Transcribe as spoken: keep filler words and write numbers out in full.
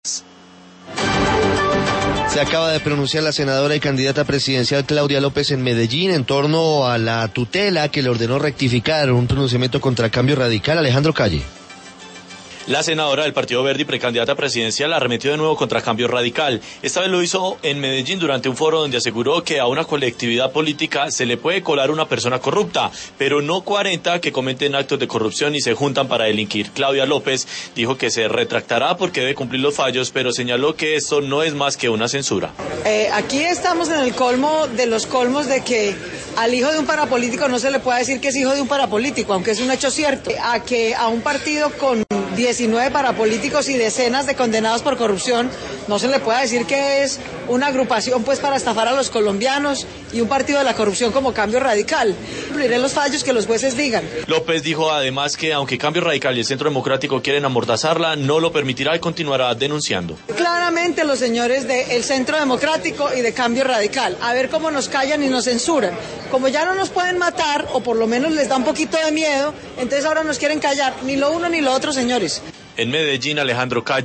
Se acaba de pronunciar la senadora y candidata presidencial Claudia López en Medellín en torno a la tutela que le ordenó rectificar un pronunciamiento contra Cambio Radical. Alejandro Calle. La senadora del Partido Verde y precandidata presidencial arremetió de nuevo contra Cambio Radical. Esta vez lo hizo en Medellín durante un foro donde aseguró que a una colectividad política se le puede colar una persona corrupta, pero no cuarenta que cometen actos de corrupción y se juntan para delinquir. Claudia López dijo que se retractará porque debe cumplir los fallos, pero señaló que esto no es más que una censura. Eh, aquí estamos en el colmo de los colmos de que al hijo de un parapolítico no se le puede decir que es hijo de un parapolítico, aunque es un hecho cierto. A que a un partido con diecinueve parapolíticos y decenas de condenados por corrupción no se le puede decir que es una agrupación pues para estafar a los colombianos y un partido de la corrupción como Cambio Radical. Cumpliré los fallos que los jueces digan. López dijo además que aunque Cambio Radical y el Centro Democrático quieren amordazarla, no lo permitirá y continuará denunciando. Claramente los señores del Centro Democrático y de Cambio Radical, a ver cómo nos callan y nos censuran. Como ya no nos pueden matar, o por lo menos les da un poquito de miedo, entonces ahora nos quieren callar. Ni lo uno ni lo otro, señores. En Medellín, Alejandro Calle.